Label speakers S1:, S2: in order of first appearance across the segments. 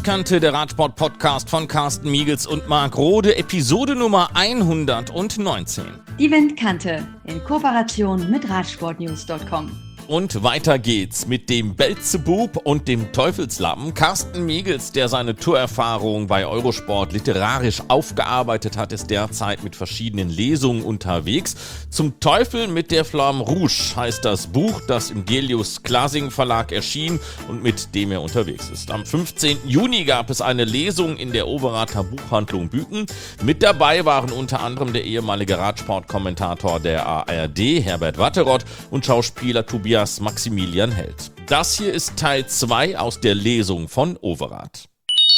S1: Windkante, der Radsport-Podcast von Carsten Miegels und Marc Rode, Episode Nummer 119.
S2: Die Windkante in Kooperation mit Radsportnews.com.
S1: Und weiter geht's mit dem Belzebub und dem Teufelslappen. Carsten Miegels, der seine Tourerfahrung bei Eurosport literarisch aufgearbeitet hat, ist derzeit mit verschiedenen Lesungen unterwegs. Zum Teufel mit der Flamme Rouge heißt das Buch, das im Delius Glasing Verlag erschien und mit dem er unterwegs ist. Am 15. Juni gab es eine Lesung in der Overater Buchhandlung Büken. Mit dabei waren unter anderem der ehemalige Radsportkommentator der ARD, Herbert Watteroth, und Schauspieler Tobias Maximilian Held. Das hier ist Teil 2 aus der Lesung von Overath.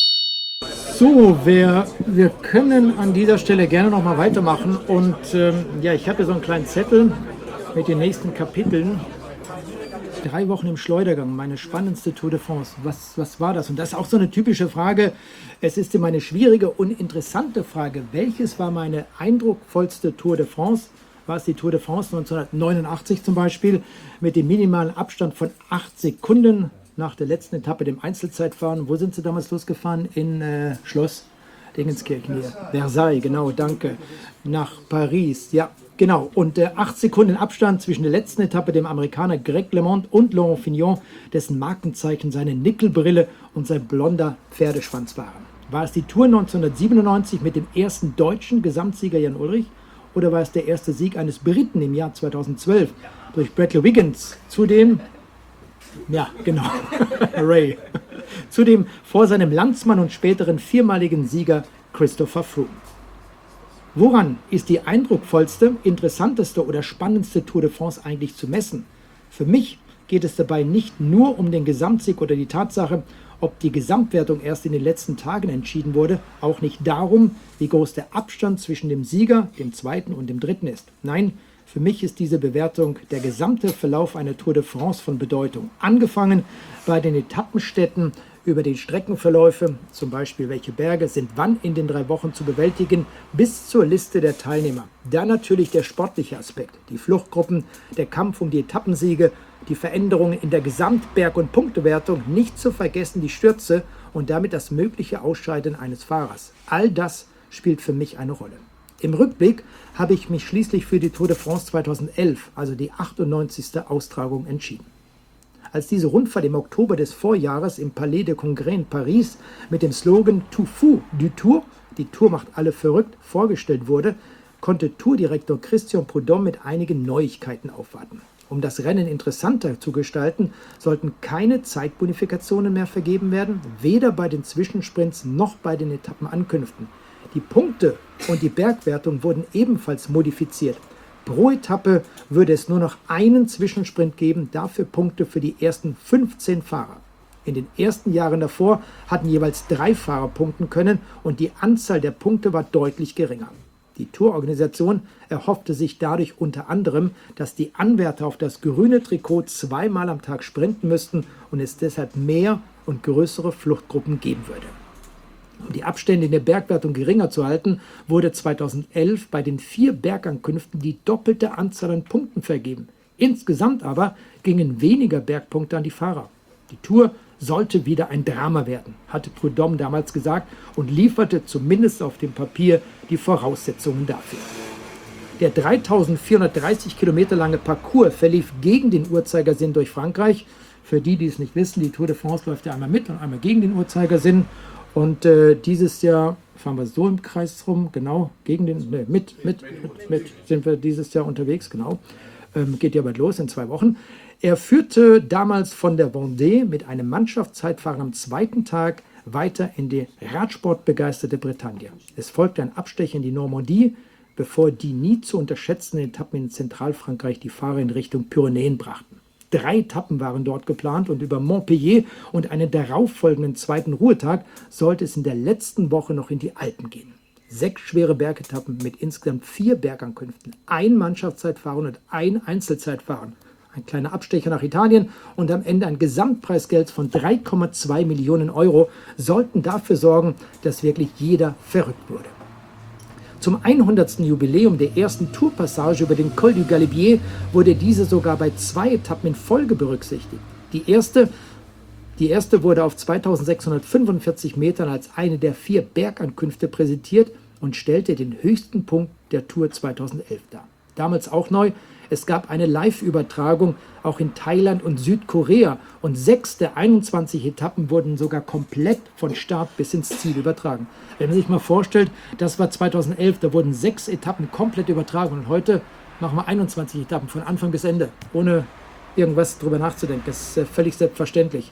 S3: So, wir können an dieser Stelle gerne nochmal weitermachen und ich habe so einen kleinen Zettel mit den nächsten Kapiteln. 3 Wochen im Schleudergang, meine spannendste Tour de France. Was war das? Und das ist auch so eine typische Frage. Es ist immer eine schwierige und interessante Frage. Welches war meine eindrucksvollste Tour de France? War es die Tour de France 1989 zum Beispiel, mit dem minimalen Abstand von 8 Sekunden nach der letzten Etappe, dem Einzelzeitfahren. Wo sind Sie damals losgefahren? In Schloss Dingenskirchen hier. Versailles, genau, danke. Nach Paris, ja, genau. Und 8 Sekunden Abstand zwischen der letzten Etappe, dem Amerikaner Greg LeMond und Laurent Fignon, dessen Markenzeichen seine Nickelbrille und sein blonder Pferdeschwanz waren. War es die Tour 1997 mit dem ersten deutschen Gesamtsieger Jan Ullrich? Oder war es der erste Sieg eines Briten im Jahr 2012 durch Bradley Wiggins? Zudem, ja genau, Ray. Zudem vor seinem Landsmann und späteren 4-maligen Sieger Christopher Froome. Woran ist die eindrucksvollste, interessanteste oder spannendste Tour de France eigentlich zu messen? Für mich geht es dabei nicht nur um den Gesamtsieg oder die Tatsache, ob die Gesamtwertung erst in den letzten Tagen entschieden wurde, auch nicht darum, wie groß der Abstand zwischen dem Sieger, dem zweiten und dem dritten ist. Nein, für mich ist diese Bewertung der gesamte Verlauf einer Tour de France von Bedeutung. Angefangen bei den Etappenstädten, über die Streckenverläufe, zum Beispiel welche Berge sind wann in den 3 Wochen zu bewältigen, bis zur Liste der Teilnehmer. Dann natürlich der sportliche Aspekt, die Fluchtgruppen, der Kampf um die Etappensiege, die Veränderungen in der Gesamtberg- und Punktewertung, nicht zu vergessen die Stürze und damit das mögliche Ausscheiden eines Fahrers. All das spielt für mich eine Rolle. Im Rückblick habe ich mich schließlich für die Tour de France 2011, also die 98. Austragung, entschieden. Als diese Rundfahrt im Oktober des Vorjahres im Palais de Congrès in Paris mit dem Slogan Tout fou du Tour, die Tour macht alle verrückt, vorgestellt wurde, konnte Tourdirektor Christian Prudhomme mit einigen Neuigkeiten aufwarten. Um das Rennen interessanter zu gestalten, sollten keine Zeitbonifikationen mehr vergeben werden, weder bei den Zwischensprints noch bei den Etappenankünften. Die Punkte und die Bergwertung wurden ebenfalls modifiziert. Pro Etappe würde es nur noch einen Zwischensprint geben, dafür Punkte für die ersten 15 Fahrer. In den ersten Jahren davor hatten jeweils 3 Fahrer punkten können und die Anzahl der Punkte war deutlich geringer. Die Tourorganisation erhoffte sich dadurch unter anderem, dass die Anwärter auf das grüne Trikot 2-mal am Tag sprinten müssten und es deshalb mehr und größere Fluchtgruppen geben würde. Um die Abstände in der Bergwertung geringer zu halten, wurde 2011 bei den 4 Bergankünften die doppelte Anzahl an Punkten vergeben. Insgesamt aber gingen weniger Bergpunkte an die Fahrer. Die Tour sollte wieder ein Drama werden, hatte Prudhomme damals gesagt und lieferte zumindest auf dem Papier die Voraussetzungen dafür. Der 3430 Kilometer lange Parcours verlief gegen den Uhrzeigersinn durch Frankreich. Für die, die es nicht wissen, die Tour de France läuft ja einmal mit und einmal gegen den Uhrzeigersinn. Und dieses Jahr fahren wir so im Kreis rum, genau, gegen den, mit sind wir dieses Jahr unterwegs, genau. Geht ja bald los in 2 Wochen. Er führte damals von der Vendée mit einem Mannschaftszeitfahren am 2. Tag weiter in die radsportbegeisterte Bretagne. Es folgte ein Abstecher in die Normandie, bevor die nie zu unterschätzenden Etappen in Zentralfrankreich die Fahrer in Richtung Pyrenäen brachten. 3 Etappen waren dort geplant und über Montpellier und einen darauffolgenden 2. Ruhetag sollte es in der letzten Woche noch in die Alpen gehen. 6 schwere Bergetappen mit insgesamt 4 Bergankünften, 1 Mannschaftszeitfahren und 1 Einzelzeitfahren. Ein kleiner Abstecher nach Italien und am Ende ein Gesamtpreisgeld von 3,2 Millionen Euro sollten dafür sorgen, dass wirklich jeder verrückt wurde. Zum 100. Jubiläum der ersten Tourpassage über den Col du Galibier wurde diese sogar bei 2 Etappen in Folge berücksichtigt. Die erste Die erste wurde auf 2645 Metern als eine der 4 Bergankünfte präsentiert und stellte den höchsten Punkt der Tour 2011 dar. Damals auch neu, es gab eine Live-Übertragung auch in Thailand und Südkorea und 6 der 21 Etappen wurden sogar komplett von Start bis ins Ziel übertragen. Wenn man sich mal vorstellt, das war 2011, da wurden 6 Etappen komplett übertragen und heute machen wir 21 Etappen von Anfang bis Ende, ohne irgendwas drüber nachzudenken. Das ist völlig selbstverständlich.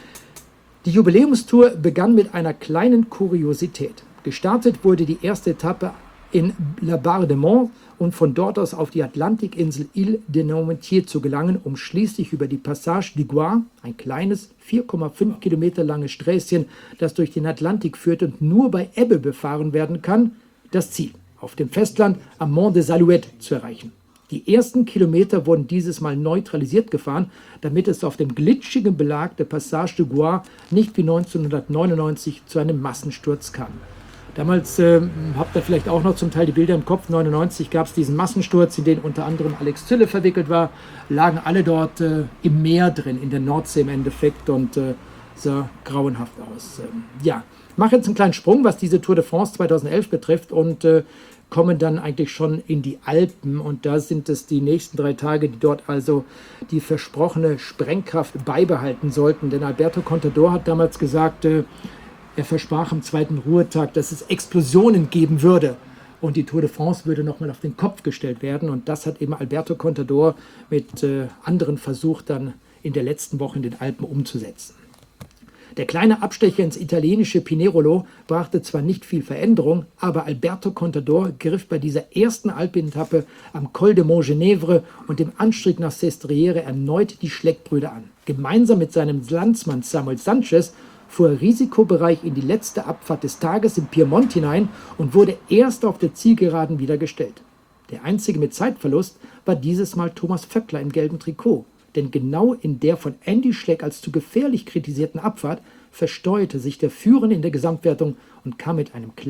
S3: Die Jubiläumstour begann mit einer kleinen Kuriosität. Gestartet wurde die erste Etappe in La Barre de Mont und von dort aus auf die Atlantikinsel Île de Noirmoutier zu gelangen, um schließlich über die Passage du Gois, ein kleines 4,5 Kilometer langes Sträßchen, das durch den Atlantik führt und nur bei Ebbe befahren werden kann, das Ziel auf dem Festland am Mont des Alouettes zu erreichen. Die ersten Kilometer wurden dieses Mal neutralisiert gefahren, damit es auf dem glitschigen Belag der Passage du Gois nicht wie 1999 zu einem Massensturz kam. Damals habt ihr vielleicht auch noch zum Teil die Bilder im Kopf. 1999 gab es diesen Massensturz, in den unter anderem Alex Zülle verwickelt war. Lagen alle dort im Meer drin, in der Nordsee im Endeffekt und sah grauenhaft aus. Ja, ich mache jetzt einen kleinen Sprung, was diese Tour de France 2011 betrifft und kommen dann eigentlich schon in die Alpen und da sind es die nächsten 3 Tage, die dort also die versprochene Sprengkraft beibehalten sollten. Denn Alberto Contador hat damals gesagt, er versprach am 2. Ruhetag, dass es Explosionen geben würde und die Tour de France würde nochmal auf den Kopf gestellt werden. Und das hat eben Alberto Contador mit anderen versucht, dann in der letzten Woche in den Alpen umzusetzen. Der kleine Abstecher ins italienische Pinerolo brachte zwar nicht viel Veränderung, aber Alberto Contador griff bei dieser ersten Alpenetappe am Col de Montgenèvre und dem Anstieg nach Sestriere erneut die Schleck-Brüder an. Gemeinsam mit seinem Landsmann Samuel Sanchez fuhr er Risikobereich in die letzte Abfahrt des Tages im Piemont hinein und wurde erst auf der Zielgeraden wieder gestellt. Der einzige mit Zeitverlust war dieses Mal Thomas Voeckler im gelben Trikot. Denn genau in der von Andy Schleck als zu gefährlich kritisierten Abfahrt versteuerte sich der Führende in der Gesamtwertung und kam in einem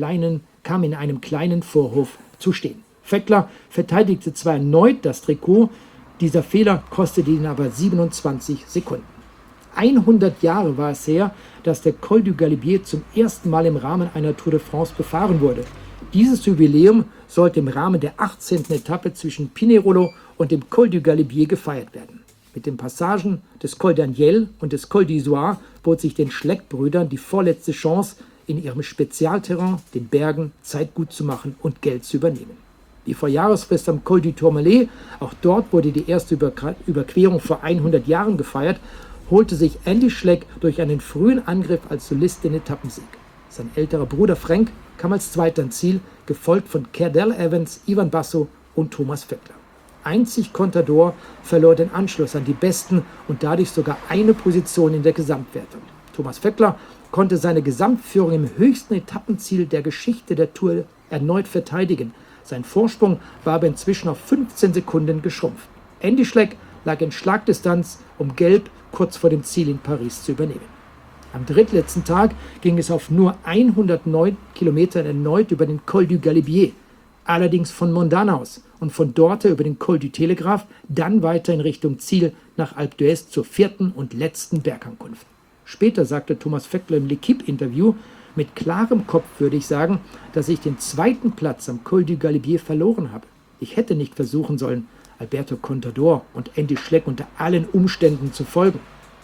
S3: kleinen Vorhof zu stehen. Voeckler verteidigte zwar erneut das Trikot, dieser Fehler kostete ihn aber 27 Sekunden. 100 Jahre war es her, dass der Col du Galibier zum ersten Mal im Rahmen einer Tour de France befahren wurde. Dieses Jubiläum sollte im Rahmen der 18. Etappe zwischen Pinerolo und dem Col du Galibier gefeiert werden. Mit den Passagen des Col d'Aniel und des Col d'Izoard bot sich den Schleck-Brüdern die vorletzte Chance, in ihrem Spezialterrain, den Bergen, Zeit gut zu machen und Geld zu übernehmen. Wie vor Jahresfrist am Col du Tourmalet, auch dort wurde die erste Überquerung vor 100 Jahren gefeiert, holte sich Andy Schleck durch einen frühen Angriff als Solist den Etappensieg. Sein älterer Bruder Frank kam als Zweiter ins Ziel, gefolgt von Cadel Evans, Ivan Basso und Thomas Voeckler. Einzig Contador verlor den Anschluss an die Besten und dadurch sogar eine Position in der Gesamtwertung. Thomas Voeckler konnte seine Gesamtführung im höchsten Etappenziel der Geschichte der Tour erneut verteidigen. Sein Vorsprung war aber inzwischen auf 15 Sekunden geschrumpft. Andy Schleck lag in Schlagdistanz, um Gelb kurz vor dem Ziel in Paris zu übernehmen. Am drittletzten Tag ging es auf nur 109 Kilometern erneut über den Col du Galibier, allerdings von Mondane aus und von dort über den Col du Telegraph, dann weiter in Richtung Ziel nach Alpe d'Huez zur 4. und letzten Bergankunft. Später sagte Thomas Voeckler im L'Equipe-Interview, mit klarem Kopf würde ich sagen, dass ich den 2. Platz am Col du Galibier verloren habe. Ich hätte nicht versuchen sollen, Alberto Contador und Andy Schleck unter allen Umständen zu folgen.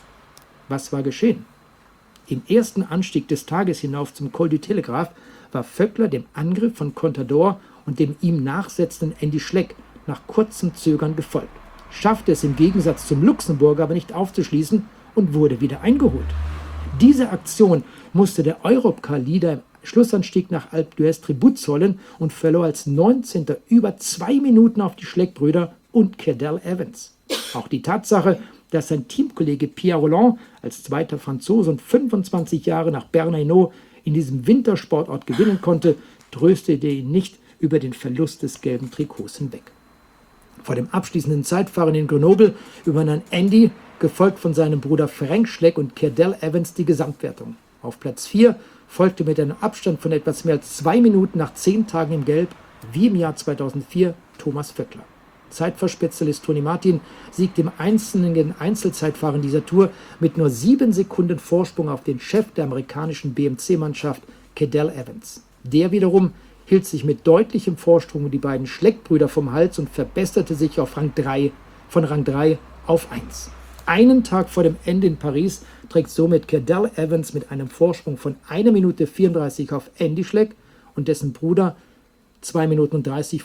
S3: Was war geschehen? Im ersten Anstieg des Tages hinauf zum Col du Telegraph war Voeckler dem Angriff von Contador und dem ihm nachsetzenden Andy Schleck nach kurzem Zögern gefolgt, schaffte es im Gegensatz zum Luxemburger aber nicht aufzuschließen und wurde wieder eingeholt. Diese Aktion musste der Europcar-Leader im Schlussanstieg nach Alpe d'Huez Tribut zollen und verlor als 19. über 2 Minuten auf die Schleck-Brüder und Cadel Evans. Auch die Tatsache, dass sein Teamkollege Pierre Rolland als zweiter Franzose und 25 Jahre nach Bernay-Hainaut in diesem Wintersportort gewinnen konnte, tröstete ihn nicht über den Verlust des gelben Trikots hinweg. Vor dem abschließenden Zeitfahren in Grenoble übernahm Andy, gefolgt von seinem Bruder Frank Schleck und Cadel Evans, die Gesamtwertung. Auf Platz 4 folgte mit einem Abstand von etwas mehr als 2 Minuten nach 10 Tagen im Gelb, wie im Jahr 2004, Thomas Voeckler. Zeitfahrspezialist Tony Martin siegt im einzelnen Einzelzeitfahren dieser Tour mit nur 7 Sekunden Vorsprung auf den Chef der amerikanischen BMC-Mannschaft, Cadel Evans. Der wiederum hielt sich mit deutlichem Vorsprung um die beiden Schleck-Brüder vom Hals und verbesserte sich auf von Rang 3 auf 1. Einen Tag vor dem Ende in Paris trägt somit Cadel Evans mit einem Vorsprung von 1 Minute 34 auf Andy Schleck und dessen Bruder 2 Minuten und 30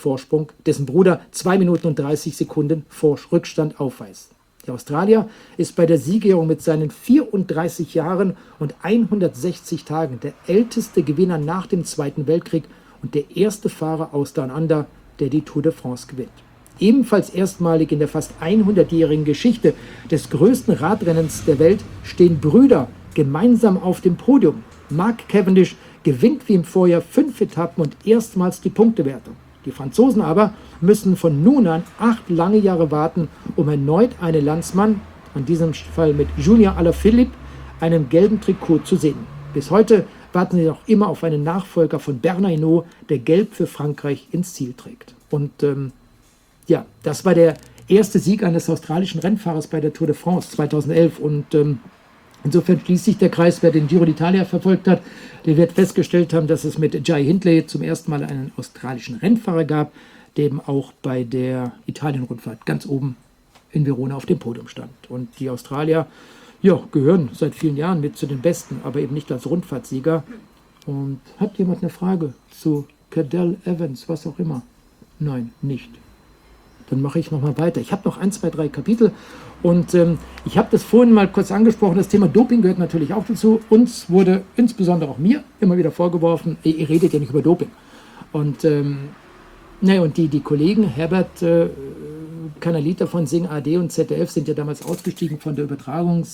S3: Sekunden Rückstand aufweist. Der Australier ist bei der Siegerehrung mit seinen 34 Jahren und 160 Tagen der älteste Gewinner nach dem Zweiten Weltkrieg und der erste Fahrer aus Down Under, der die Tour de France gewinnt. Ebenfalls erstmalig in der fast 100-jährigen Geschichte des größten Radrennens der Welt stehen Brüder gemeinsam auf dem Podium. Mark Cavendish gewinnt wie im Vorjahr 5 Etappen und erstmals die Punktewertung. Die Franzosen aber müssen von nun an 8 lange Jahre warten, um erneut einen Landsmann, in diesem Fall mit Julien Alaphilippe, einem gelben Trikot zu sehen. Bis heute warten sie noch immer auf einen Nachfolger von Bernard Hinault, der gelb für Frankreich ins Ziel trägt. Und ja, das war der erste Sieg eines australischen Rennfahrers bei der Tour de France 2011 und insofern schließt sich der Kreis, wer den Giro d'Italia verfolgt hat, der wird festgestellt haben, dass es mit Jai Hindley zum ersten Mal einen australischen Rennfahrer gab, der eben auch bei der Italien-Rundfahrt ganz oben in Verona auf dem Podium stand. Und die Australier, ja, gehören seit vielen Jahren mit zu den Besten, aber eben nicht als Rundfahrtsieger. Und hat jemand eine Frage zu Cadel Evans, was auch immer? Nein, nicht. Dann mache ich nochmal weiter. Ich habe noch 1, 2, 3 Kapitel und ich habe das vorhin mal kurz angesprochen. Das Thema Doping gehört natürlich auch dazu. Uns wurde, insbesondere auch mir, immer wieder vorgeworfen, ihr redet ja nicht über Doping. Und, und die Kollegen, Herbert Kanalita von Sing AD und ZDF sind ja damals ausgestiegen von der Übertragung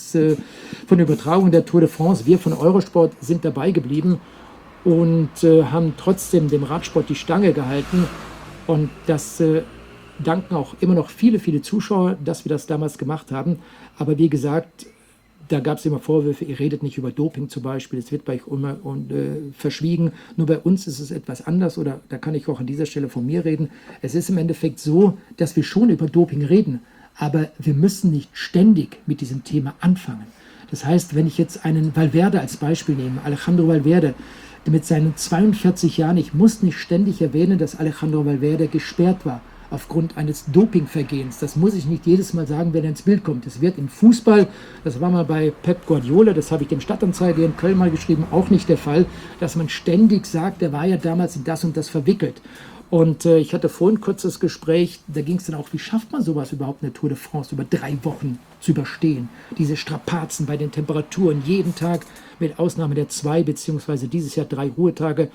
S3: der Tour de France. Wir von Eurosport sind dabei geblieben und haben trotzdem dem Radsport die Stange gehalten. Und das danken auch immer noch viele, viele Zuschauer, dass wir das damals gemacht haben. Aber wie gesagt, da gab es immer Vorwürfe, ihr redet nicht über Doping zum Beispiel, es wird bei euch immer verschwiegen. Nur bei uns ist es etwas anders oder da kann ich auch an dieser Stelle von mir reden. Es ist im Endeffekt so, dass wir schon über Doping reden, aber wir müssen nicht ständig mit diesem Thema anfangen. Das heißt, wenn ich jetzt einen Valverde als Beispiel nehme, Alejandro Valverde, mit seinen 42 Jahren, ich muss nicht ständig erwähnen, dass Alejandro Valverde gesperrt war aufgrund eines Dopingvergehens. Das muss ich nicht jedes Mal sagen, wenn er ins Bild kommt. Es wird im Fußball, das war mal bei Pep Guardiola, das habe ich dem Stadtanzeiger in Köln mal geschrieben, auch nicht der Fall, dass man ständig sagt, er war ja damals in das und das verwickelt. Und ich hatte vorhin ein kurzes Gespräch, da ging es dann auch, wie schafft man sowas überhaupt in der Tour de France über 3 Wochen zu überstehen? Diese Strapazen bei den Temperaturen, jeden Tag mit Ausnahme der 2 beziehungsweise dieses Jahr 3 Ruhetage,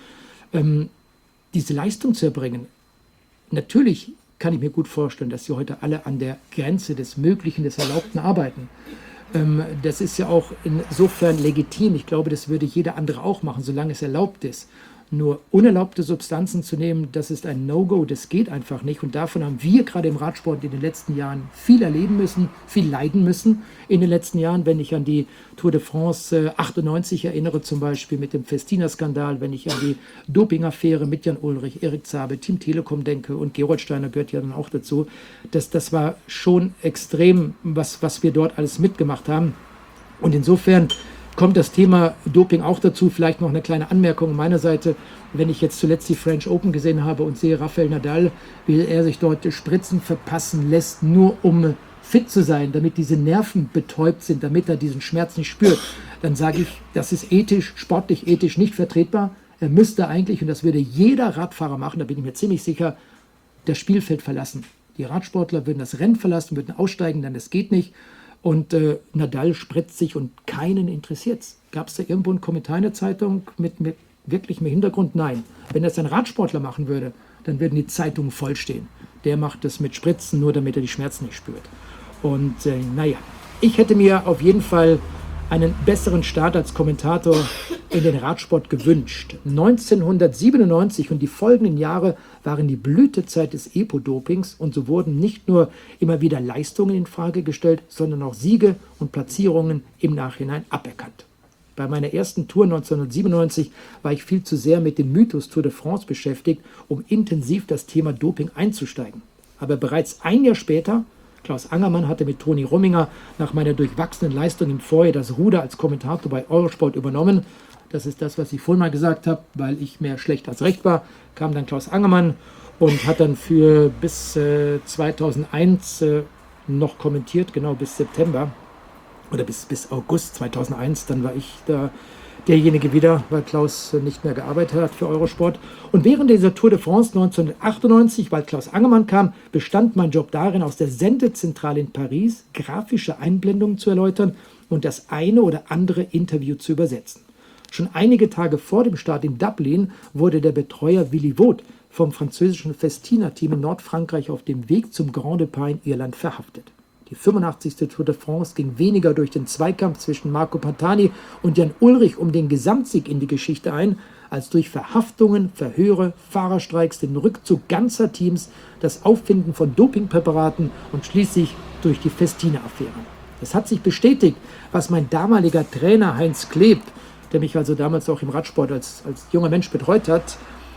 S3: diese Leistung zu erbringen. Natürlich kann ich mir gut vorstellen, dass sie heute alle an der Grenze des Möglichen, des Erlaubten arbeiten. Das ist ja auch insofern legitim. Ich glaube, das würde jeder andere auch machen, solange es erlaubt ist. Nur unerlaubte Substanzen zu nehmen, das ist ein No-Go, das geht einfach nicht. Und davon haben wir gerade im Radsport in den letzten Jahren viel erleben müssen, viel leiden müssen in den letzten Jahren. Wenn ich an die Tour de France 98 erinnere, zum Beispiel mit dem Festina-Skandal, wenn ich an die Doping-Affäre mit Jan Ullrich, Erik Zabel, Team Telekom denke und Gerold Steiner gehört ja dann auch dazu. Das war schon extrem, was wir dort alles mitgemacht haben. Und insofern kommt das Thema Doping auch dazu. Vielleicht noch eine kleine Anmerkung meiner Seite. Wenn ich jetzt zuletzt die French Open gesehen habe und sehe Rafael Nadal, wie er sich dort Spritzen verpassen lässt, nur um fit zu sein, damit diese Nerven betäubt sind, damit er diesen Schmerz nicht spürt, dann sage ich, das ist ethisch, sportlich ethisch nicht vertretbar. Er müsste eigentlich, und das würde jeder Radfahrer machen, da bin ich mir ziemlich sicher, das Spielfeld verlassen. Die Radsportler würden das Rennen verlassen, würden aussteigen, dann das geht nicht. Und Nadal spritzt sich und keinen interessiert's. Gab es da irgendwo einen Kommentar in der Zeitung mit wirklichem Hintergrund? Nein. Wenn das ein Radsportler machen würde, dann würden die Zeitungen vollstehen. Der macht das mit Spritzen, nur damit er die Schmerzen nicht spürt. Und ich hätte mir auf jeden Fall einen besseren Start als Kommentator in den Radsport gewünscht. 1997 und die folgenden Jahre waren die Blütezeit des Epo-Dopings und so wurden nicht nur immer wieder Leistungen in Frage gestellt, sondern auch Siege und Platzierungen im Nachhinein aberkannt. Bei meiner ersten Tour 1997 war ich viel zu sehr mit dem Mythos Tour de France beschäftigt, um intensiv das Thema Doping einzusteigen. Aber bereits ein Jahr später, Klaus Angermann hatte mit Toni Rumminger nach meiner durchwachsenen Leistung im Vorjahr das Ruder als Kommentator bei Eurosport übernommen. Das ist das, was ich vorhin mal gesagt habe, weil ich mehr schlecht als recht war, kam dann Klaus Angermann und hat dann für bis 2001 noch kommentiert, genau bis September oder bis August 2001. Dann war ich da derjenige wieder, weil Klaus nicht mehr gearbeitet hat für Eurosport. Und während dieser Tour de France 1998, weil Klaus Angermann kam, bestand mein Job darin, aus der Sendezentrale in Paris grafische Einblendungen zu erläutern und das eine oder andere Interview zu übersetzen. Schon einige Tage vor dem Start in Dublin wurde der Betreuer Willy Vogt vom französischen Festina-Team in Nordfrankreich auf dem Weg zum Grand Depart in Irland verhaftet. Die 85. Tour de France ging weniger durch den Zweikampf zwischen Marco Pantani und Jan Ullrich um den Gesamtsieg in die Geschichte ein, als durch Verhaftungen, Verhöre, Fahrerstreiks, den Rückzug ganzer Teams, das Auffinden von Dopingpräparaten und schließlich durch die Festina-Affäre. Es hat sich bestätigt, was mein damaliger Trainer Heinz Kleb, der mich also damals auch im Radsport als junger Mensch betreut hat,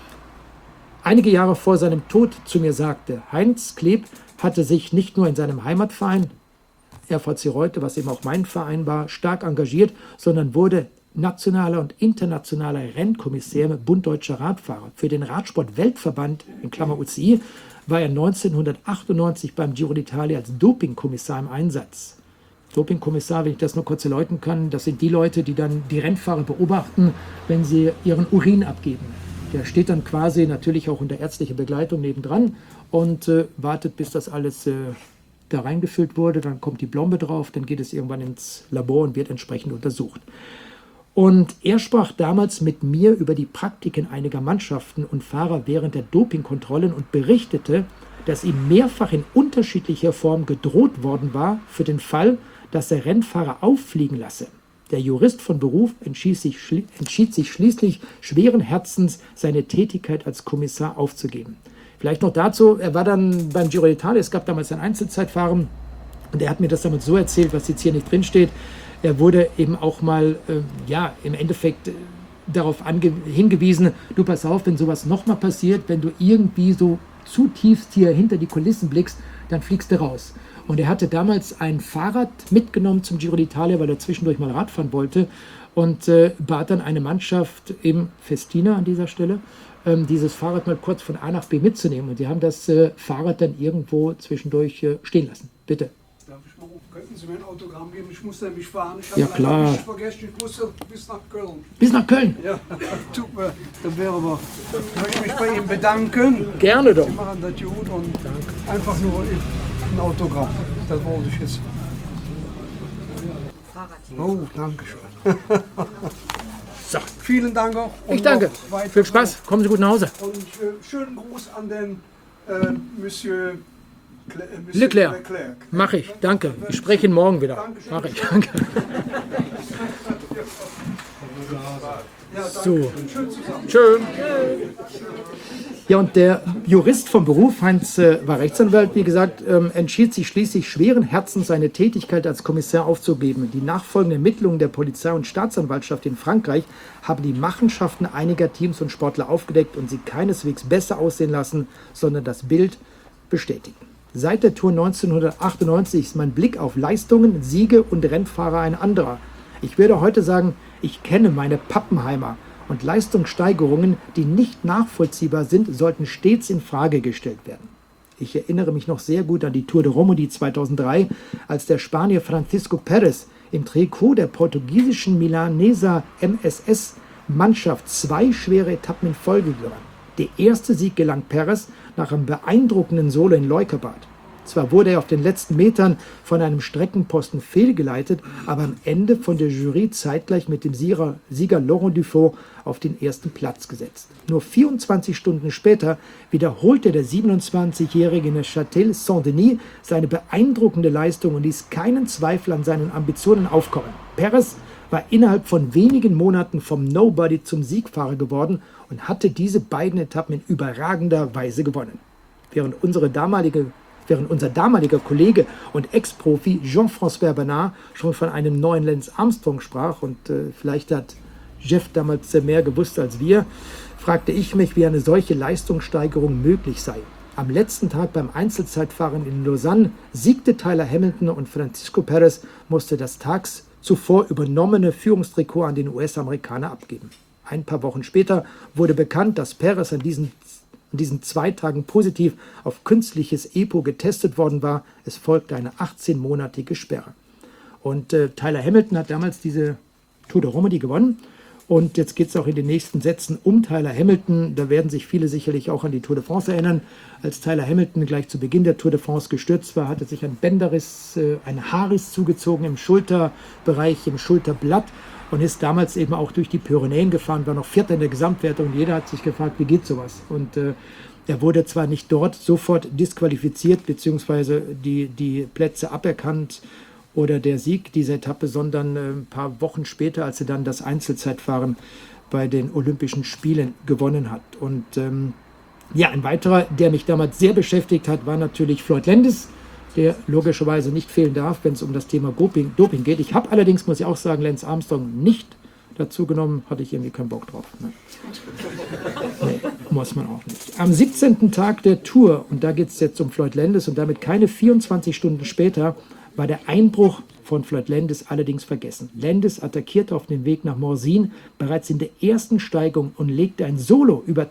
S3: einige Jahre vor seinem Tod zu mir sagte. Heinz Kleb hatte sich nicht nur in seinem Heimatverein, RVC Reute, was eben auch mein Verein war, stark engagiert, sondern wurde nationaler und internationaler Rennkommissär im Bund Deutscher Radfahrer. Für den Radsport-Weltverband, in Klammer UCI, war er 1998 beim Giro d'Italia als Dopingkommissar im Einsatz. Dopingkommissar, wenn ich das nur kurz erläutern kann, das sind die Leute, die dann die Rennfahrer beobachten, wenn sie ihren Urin abgeben. Der steht dann quasi natürlich auch unter ärztlicher Begleitung nebendran und wartet, bis das alles da reingefüllt wurde. Dann kommt die Blombe drauf, dann geht es irgendwann ins Labor und wird entsprechend untersucht. Und er sprach damals mit mir über die Praktiken einiger Mannschaften und Fahrer während der Dopingkontrollen und berichtete, dass ihm mehrfach in unterschiedlicher Form gedroht worden war für den Fall, dass er Rennfahrer auffliegen lasse. Der Jurist von Beruf entschied sich schließlich schweren Herzens, seine Tätigkeit als Kommissar aufzugeben. Vielleicht noch dazu, er war dann beim Giro d'Italia, es gab damals ein Einzelzeitfahren und er hat mir das damals so erzählt, was jetzt hier nicht drin steht. Er wurde eben auch mal, im Endeffekt darauf hingewiesen, du pass auf, wenn sowas nochmal passiert, wenn du irgendwie so zutiefst hier hinter die Kulissen blickst, dann fliegst du raus. Und er hatte damals ein Fahrrad mitgenommen zum Giro d'Italia, weil er zwischendurch mal Radfahren wollte und bat dann eine Mannschaft im Festina an dieser Stelle, dieses Fahrrad mal kurz von A nach B mitzunehmen. Und die haben das Fahrrad dann irgendwo zwischendurch stehen lassen. Bitte.
S4: Darf ich mal rufen? Könnten Sie mir ein Autogramm geben? Ich muss nämlich fahren. Ich
S3: Ja, klar.
S4: Ich vergessen, ich musste bis nach Köln.
S3: Bis nach Köln?
S4: Ja, tut mir, das wäre aber. Ich möchte mich bei Ihnen bedanken.
S3: Gerne doch.
S4: Sie machen das gut und einfach nur ein Autogramm. Das wollte ich jetzt. Oh, danke schön.
S3: So.
S4: Vielen Dank auch.
S3: Ich danke. Viel Spaß. Kommen Sie gut nach Hause.
S4: Und schönen Gruß an den Monsieur
S3: Leclerc. Mache ich. Danke. Ich spreche ihn morgen wieder.
S4: Dankeschön.
S3: Mache ich. Danke. So. Schön. Ja, und der Jurist vom Beruf, Heinz war Rechtsanwalt, wie gesagt, entschied sich schließlich schweren Herzens, seine Tätigkeit als Kommissar aufzugeben. Die nachfolgenden Ermittlungen der Polizei und Staatsanwaltschaft in Frankreich haben die Machenschaften einiger Teams und Sportler aufgedeckt und sie keineswegs besser aussehen lassen, sondern das Bild bestätigen. Seit der Tour 1998 ist mein Blick auf Leistungen, Siege und Rennfahrer ein anderer. Ich würde heute sagen, ich kenne meine Pappenheimer und Leistungssteigerungen, die nicht nachvollziehbar sind, sollten stets in Frage gestellt werden. Ich erinnere mich noch sehr gut an die Tour de Romandie 2003, als der Spanier Francisco Pérez im Trikot der portugiesischen Milaneser MSS-Mannschaft 2 schwere Etappen in Folge gewann. Der erste Sieg gelang Pérez nach einem beeindruckenden Solo in Leukerbad. Zwar wurde er auf den letzten Metern von einem Streckenposten fehlgeleitet, aber am Ende von der Jury zeitgleich mit dem Sieger Laurent Dufaux auf den ersten Platz gesetzt. Nur 24 Stunden später wiederholte der 27-Jährige in Châtel-Saint-Denis seine beeindruckende Leistung und ließ keinen Zweifel an seinen Ambitionen aufkommen. Pérez war innerhalb von wenigen Monaten vom Nobody zum Siegfahrer geworden und hatte diese beiden Etappen in überragender Weise gewonnen. Während unser damaliger Kollege und Ex-Profi Jean-François Bernard schon von einem neuen Lance Armstrong sprach und vielleicht hat Jeff damals mehr gewusst als wir, fragte ich mich, wie eine solche Leistungssteigerung möglich sei. Am letzten Tag beim Einzelzeitfahren in Lausanne siegte Tyler Hamilton und Francisco Perez musste das tags zuvor übernommene Führungstrikot an den US-Amerikaner abgeben. Ein paar Wochen später wurde bekannt, dass Perez an diesen 2 Tagen positiv auf künstliches EPO getestet worden war. Es folgte eine 18-monatige Sperre. Und Tyler Hamilton hat damals diese Tour de Romandie gewonnen. Und jetzt geht es auch in den nächsten Sätzen um Tyler Hamilton. Da werden sich viele sicherlich auch an die Tour de France erinnern. Als Tyler Hamilton gleich zu Beginn der Tour de France gestürzt war, hatte sich ein Bänderriss, ein Haarriss zugezogen im Schulterbereich, im Schulterblatt und ist damals eben auch durch die Pyrenäen gefahren, war noch Vierter in der Gesamtwertung. Und jeder hat sich gefragt, wie geht sowas? Und er wurde zwar nicht dort sofort disqualifiziert, beziehungsweise die Plätze aberkannt, oder der Sieg dieser Etappe, sondern ein paar Wochen später, als er dann das Einzelzeitfahren bei den Olympischen Spielen gewonnen hat. Und ein weiterer, der mich damals sehr beschäftigt hat, war natürlich Floyd Landis, der logischerweise nicht fehlen darf, wenn es um das Thema Doping geht. Ich habe allerdings, muss ich auch sagen, Lance Armstrong nicht dazu genommen, hatte ich irgendwie keinen Bock drauf. Ne? Nee, muss man auch nicht. Am 17. Tag der Tour, und da geht es jetzt um Floyd Landis und damit keine 24 Stunden später, war der Einbruch von Floyd Landis allerdings vergessen. Landis attackierte auf dem Weg nach Morzine bereits in der ersten Steigung und legte ein Solo über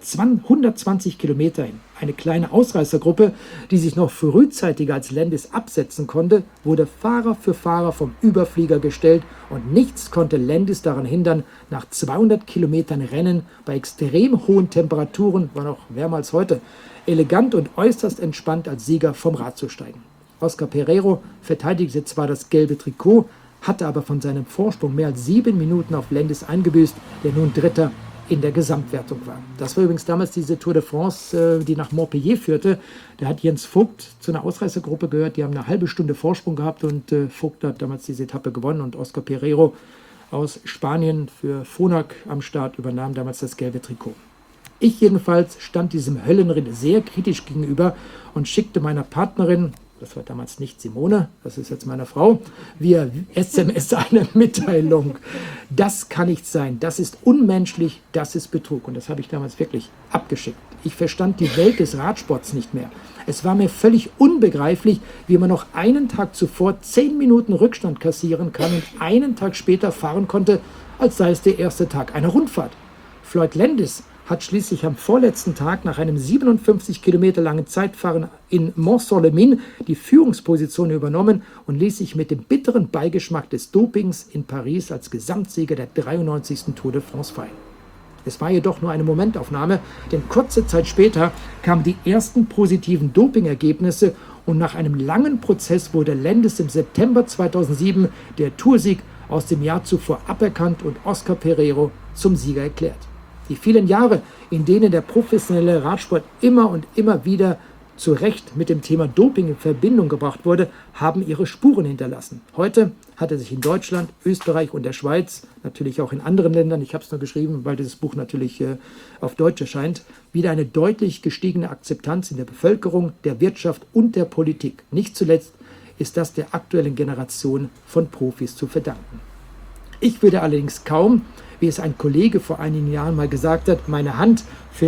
S3: 120 Kilometer hin. Eine kleine Ausreißergruppe, die sich noch frühzeitiger als Landis absetzen konnte, wurde Fahrer für Fahrer vom Überflieger gestellt und nichts konnte Landis daran hindern, nach 200 Kilometern Rennen bei extrem hohen Temperaturen, war noch wärmer als heute, elegant und äußerst entspannt als Sieger vom Rad zu steigen. Oscar Pereiro verteidigte zwar das gelbe Trikot, hatte aber von seinem Vorsprung mehr als 7 Minuten auf Landis eingebüßt, der nun Dritter in der Gesamtwertung war. Das war übrigens damals diese Tour de France, die nach Montpellier führte. Da hat Jens Vogt zu einer Ausreißergruppe gehört, die haben eine halbe Stunde Vorsprung gehabt und Vogt hat damals diese Etappe gewonnen und Oscar Pereiro aus Spanien für Phonak am Start übernahm damals das gelbe Trikot. Ich jedenfalls stand diesem Höllenritt sehr kritisch gegenüber und schickte meiner Partnerin, das war damals nicht Simone, das ist jetzt meine Frau, via SMS eine Mitteilung. Das kann nicht sein, das ist unmenschlich, das ist Betrug. Und das habe ich damals wirklich abgeschickt. Ich verstand die Welt des Radsports nicht mehr. Es war mir völlig unbegreiflich, wie man noch einen Tag zuvor 10 Minuten Rückstand kassieren kann und einen Tag später fahren konnte, als sei es der erste Tag einer Rundfahrt. Floyd Landis hat schließlich am vorletzten Tag nach einem 57 Kilometer langen Zeitfahren in Mont-Saint-Lémin die Führungsposition übernommen und ließ sich mit dem bitteren Beigeschmack des Dopings in Paris als Gesamtsieger der 93. Tour de France feiern. Es war jedoch nur eine Momentaufnahme, denn kurze Zeit später kamen die ersten positiven Dopingergebnisse und nach einem langen Prozess wurde Landis im September 2007 der Toursieg aus dem Jahr zuvor aberkannt und Oscar Pereiro zum Sieger erklärt. Die vielen Jahre, in denen der professionelle Radsport immer und immer wieder zu Recht mit dem Thema Doping in Verbindung gebracht wurde, haben ihre Spuren hinterlassen. Heute hat er sich in Deutschland, Österreich und der Schweiz, natürlich auch in anderen Ländern, ich habe es nur geschrieben, weil dieses Buch natürlich auf Deutsch erscheint, wieder eine deutlich gestiegene Akzeptanz in der Bevölkerung, der Wirtschaft und der Politik. Nicht zuletzt ist das der aktuellen Generation von Profis zu verdanken. Ich würde allerdings kaum, wie es ein Kollege vor einigen Jahren mal gesagt hat, meine Hand für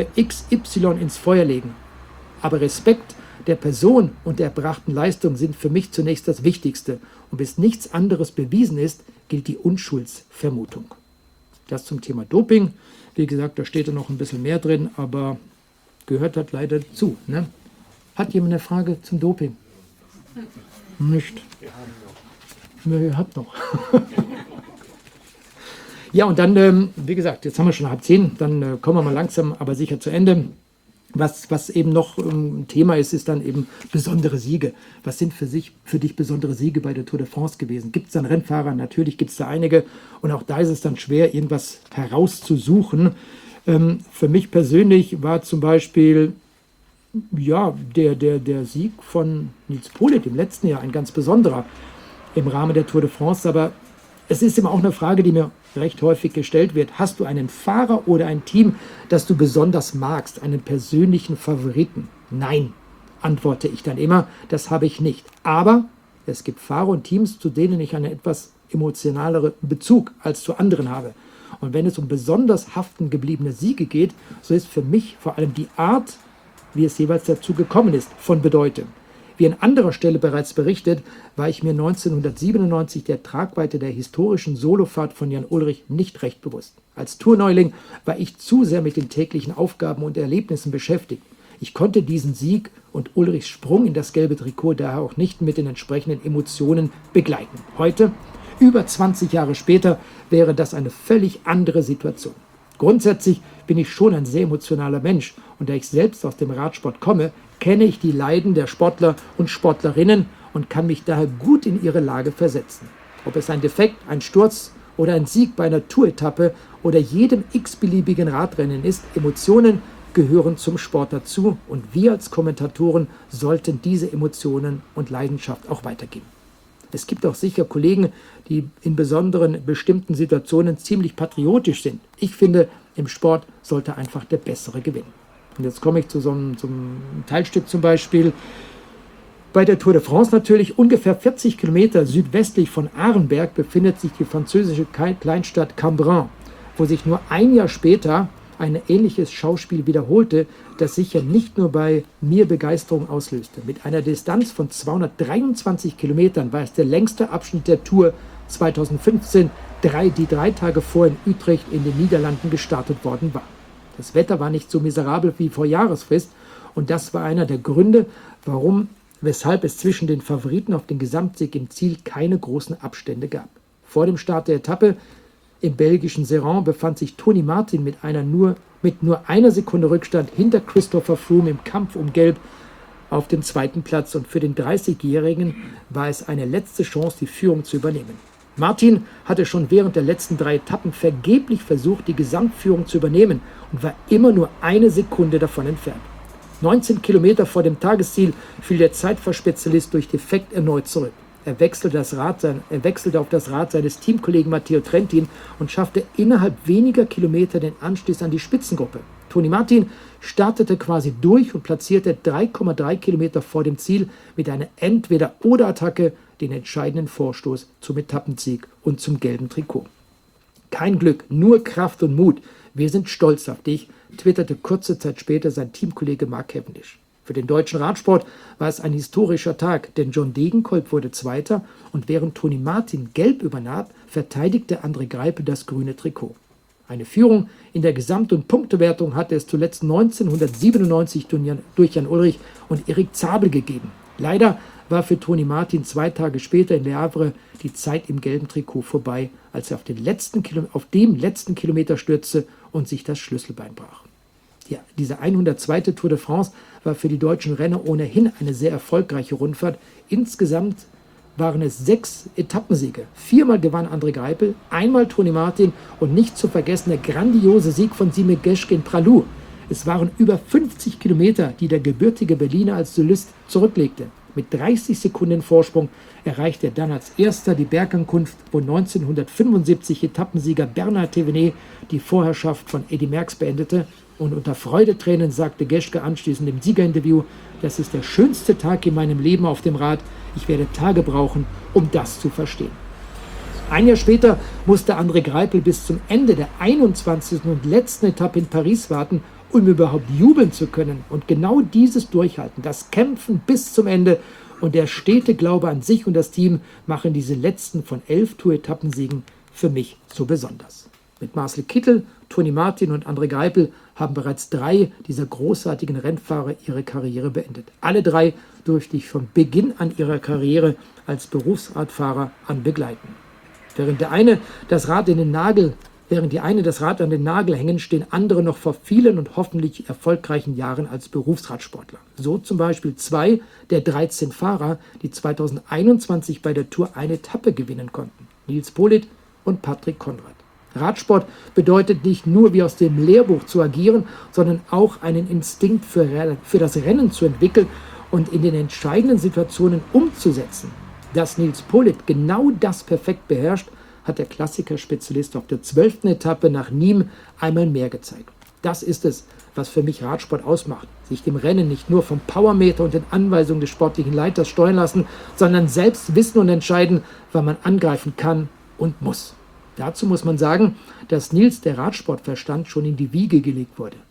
S3: XY ins Feuer legen. Aber Respekt der Person und der erbrachten Leistung sind für mich zunächst das Wichtigste. Und bis nichts anderes bewiesen ist, gilt die Unschuldsvermutung. Das zum Thema Doping. Wie gesagt, da steht ja noch ein bisschen mehr drin, aber gehört halt leider dazu. Ne? Hat jemand eine Frage zum Doping? Nicht. Ihr habt noch. Ja, und dann, wie gesagt, jetzt haben wir schon 9:30, dann kommen wir mal langsam, aber sicher zu Ende. Was eben noch ein Thema ist, ist dann eben besondere Siege. Was sind für dich besondere Siege bei der Tour de France gewesen? Gibt es dann Rennfahrer? Natürlich gibt es da einige. Und auch da ist es dann schwer, irgendwas herauszusuchen. Für mich persönlich war zum Beispiel der Sieg von Nils Politt im letzten Jahr ein ganz besonderer im Rahmen der Tour de France. Aber es ist immer auch eine Frage, die mir recht häufig gestellt wird. Hast du einen Fahrer oder ein Team, das du besonders magst, einen persönlichen Favoriten? Nein, antworte ich dann immer, das habe ich nicht. Aber es gibt Fahrer und Teams, zu denen ich einen etwas emotionaleren Bezug als zu anderen habe. Und wenn es um besonders haften gebliebene Siege geht, so ist für mich vor allem die Art wie es jeweils dazu gekommen ist, von Bedeutung. Wie an anderer Stelle bereits berichtet, war ich mir 1997 der Tragweite der historischen Solofahrt von Jan Ullrich nicht recht bewusst. Als Tourneuling war ich zu sehr mit den täglichen Aufgaben und Erlebnissen beschäftigt. Ich konnte diesen Sieg und Ullrichs Sprung in das gelbe Trikot daher auch nicht mit den entsprechenden Emotionen begleiten. Heute, über 20 Jahre später, wäre das eine völlig andere Situation. Grundsätzlich bin ich schon ein sehr emotionaler Mensch und da ich selbst aus dem Radsport komme, kenne ich die Leiden der Sportler und Sportlerinnen und kann mich daher gut in ihre Lage versetzen. Ob es ein Defekt, ein Sturz oder ein Sieg bei einer Tour-Etappe oder jedem x-beliebigen Radrennen ist, Emotionen gehören zum Sport dazu und wir als Kommentatoren sollten diese Emotionen und Leidenschaft auch weitergeben. Es gibt auch sicher Kollegen, die in besonderen bestimmten Situationen ziemlich patriotisch sind. Ich finde, im Sport sollte einfach der Bessere gewinnen. Und jetzt komme ich zum Teilstück zum Beispiel. Bei der Tour de France natürlich, ungefähr 40 Kilometer südwestlich von Arenberg befindet sich die französische Kleinstadt Cambrin, wo sich nur ein Jahr später ein ähnliches Schauspiel wiederholte, das sicher nicht nur bei mir Begeisterung auslöste. Mit einer Distanz von 223 Kilometern war es der längste Abschnitt der Tour 2015, die 3 Tage vor in Utrecht in den Niederlanden gestartet worden war. Das Wetter war nicht so miserabel wie vor Jahresfrist und das war einer der Gründe, weshalb es zwischen den Favoriten auf den Gesamtsieg im Ziel keine großen Abstände gab. Vor dem Start der Etappe im belgischen Serran befand sich Tony Martin mit nur einer Sekunde Rückstand hinter Christopher Froome im Kampf um Gelb auf dem 2. Platz und für den 30-Jährigen war es eine letzte Chance, die Führung zu übernehmen. Martin hatte schon während der letzten 3 Etappen vergeblich versucht, die Gesamtführung zu übernehmen und war immer nur eine Sekunde davon entfernt. 19 Kilometer vor dem Tagesziel fiel der Zeitfahrspezialist durch Defekt erneut zurück. Er wechselte auf das Rad seines Teamkollegen Matteo Trentin und schaffte innerhalb weniger Kilometer den Anschluss an die Spitzengruppe. Tony Martin startete quasi durch und platzierte 3,3 Kilometer vor dem Ziel mit einer Entweder-oder-Attacke den entscheidenden Vorstoß zum Etappensieg und zum gelben Trikot. Kein Glück, nur Kraft und Mut. Wir sind stolz auf dich, twitterte kurze Zeit später sein Teamkollege Mark Cavendish. Für den deutschen Radsport war es ein historischer Tag, denn John Degenkolb wurde Zweiter und während Tony Martin gelb übernahm, verteidigte André Greipel das grüne Trikot. Eine Führung in der Gesamt- und Punktewertung hatte es zuletzt 1997 durch Jan Ullrich und Erik Zabel gegeben. Leider war für Tony Martin 2 Tage später in Le Havre die Zeit im gelben Trikot vorbei, als er auf dem letzten Kilometer stürzte und sich das Schlüsselbein brach. Ja, diese 102. Tour de France war für die deutschen Renner ohnehin eine sehr erfolgreiche Rundfahrt. Insgesamt waren es 6 Etappensiege. 4-mal gewann André Greipel, 1-mal Tony Martin und nicht zu vergessen der grandiose Sieg von Simek Geschke in Pralou. Es waren über 50 Kilometer, die der gebürtige Berliner als Solist zurücklegte. Mit 30 Sekunden Vorsprung erreichte er dann als erster die Bergankunft, wo 1975 Etappensieger Bernard Thévenet die Vorherrschaft von Eddy Merckx beendete. Und unter Freudetränen sagte Geschke anschließend im Siegerinterview: Das ist der schönste Tag in meinem Leben auf dem Rad. Ich werde Tage brauchen, um das zu verstehen. Ein Jahr später musste André Greipel bis zum Ende der 21. und letzten Etappe in Paris warten, um überhaupt jubeln zu können. Und genau dieses Durchhalten, das Kämpfen bis zum Ende und der stete Glaube an sich und das Team machen diese letzten von 11 Tour-Etappensiegen für mich so besonders. Mit Marcel Kittel, Tony Martin und André Greipel haben bereits 3 dieser großartigen Rennfahrer ihre Karriere beendet. Alle 3 durfte ich von Beginn an ihrer Karriere als Berufsradfahrer an begleiten. Während die eine das Rad an den Nagel hängen, stehen andere noch vor vielen und hoffentlich erfolgreichen Jahren als Berufsradsportler. So zum Beispiel 2 der 13 Fahrer, die 2021 bei der Tour eine Etappe gewinnen konnten. Nils Politt und Patrick Konrad. Radsport bedeutet nicht nur, wie aus dem Lehrbuch zu agieren, sondern auch einen Instinkt für das Rennen zu entwickeln und in den entscheidenden Situationen umzusetzen. Dass Nils Politt genau das perfekt beherrscht, hat der Klassiker-Spezialist auf der 12. Etappe nach Nîmes einmal mehr gezeigt. Das ist es, was für mich Radsport ausmacht. Sich dem Rennen nicht nur vom Powermeter und den Anweisungen des sportlichen Leiters steuern lassen, sondern selbst wissen und entscheiden, wann man angreifen kann und muss. Dazu muss man sagen, dass Nils der Radsportverstand schon in die Wiege gelegt wurde.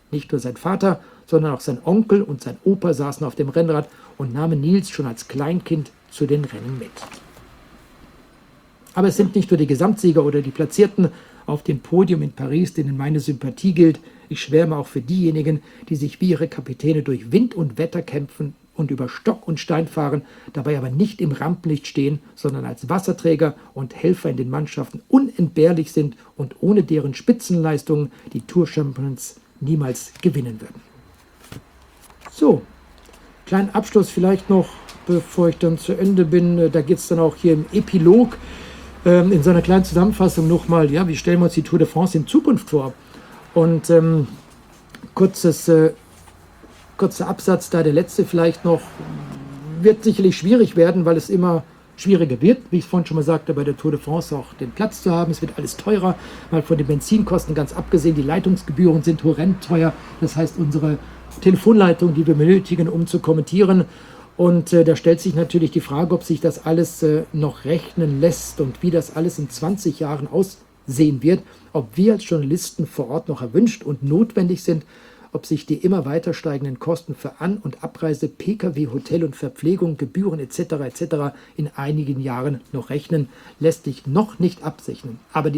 S3: Nicht nur sein Vater, sondern auch sein Onkel und sein Opa saßen auf dem Rennrad und nahmen Nils schon als Kleinkind zu den Rennen mit. Aber es sind nicht nur die Gesamtsieger oder die Platzierten auf dem Podium in Paris, denen meine Sympathie gilt. Ich schwärme auch für diejenigen, die sich wie ihre Kapitäne durch Wind und Wetter kämpfen und über Stock und Stein fahren, dabei aber nicht im Rampenlicht stehen, sondern als Wasserträger und Helfer in den Mannschaften unentbehrlich sind und ohne deren Spitzenleistungen die Tour Champions niemals gewinnen würden. So, kleinen Abschluss vielleicht noch, bevor ich dann zu Ende bin. Da geht es dann auch hier im Epilog in so einer kleinen Zusammenfassung nochmal, ja, wie stellen wir uns die Tour de France in Zukunft vor? Und kurzer Absatz, da der letzte vielleicht noch, wird sicherlich schwierig werden, weil es immer schwieriger wird, wie ich es vorhin schon mal sagte, bei der Tour de France auch den Platz zu haben. Es wird alles teurer, weil von den Benzinkosten ganz abgesehen, die Leitungsgebühren sind horrend teuer. Das heißt, unsere Telefonleitung, die wir benötigen, um zu kommentieren. Und da stellt sich natürlich die Frage, ob sich das alles noch rechnen lässt und wie das alles in 20 Jahren aussehen wird, ob wir als Journalisten vor Ort noch erwünscht und notwendig sind, ob sich die immer weiter steigenden Kosten für An- und Abreise, Pkw, Hotel und Verpflegung, Gebühren etc. in einigen Jahren noch rechnen, lässt sich noch nicht absehen. Aber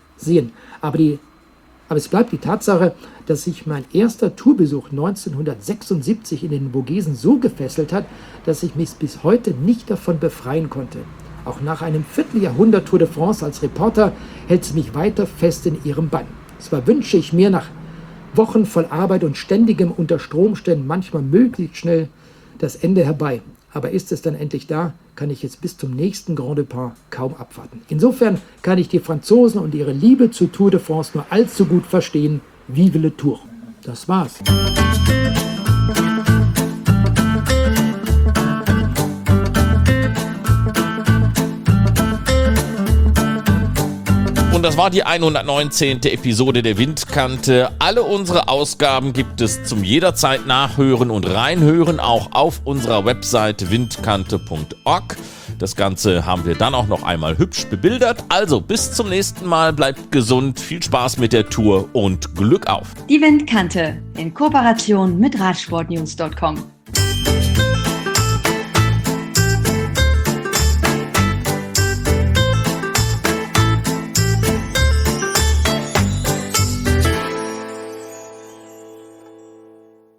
S3: es bleibt die Tatsache, dass sich mein erster Tourbesuch 1976 in den Vogesen so gefesselt hat, dass ich mich bis heute nicht davon befreien konnte. Auch nach einem Vierteljahrhundert Tour de France als Reporter hält sie mich weiter fest in ihrem Bann. Zwar wünsche ich mir nach Wochen voll Arbeit und ständigem Unterstromstellen manchmal möglichst schnell das Ende herbei. Aber ist es dann endlich da, kann ich jetzt bis zum nächsten Grand Depart kaum abwarten. Insofern kann ich die Franzosen und ihre Liebe zur Tour de France nur allzu gut verstehen. Vive le Tour. Das war's.
S1: Und das war die 119. Episode der Windkante. Alle unsere Ausgaben gibt es zum jederzeit nachhören und reinhören, auch auf unserer Webseite windkante.org. Das Ganze haben wir dann auch noch einmal hübsch bebildert. Also bis zum nächsten Mal, bleibt gesund, viel Spaß mit der Tour und Glück auf!
S2: Die Windkante in Kooperation mit Radsportnews.com.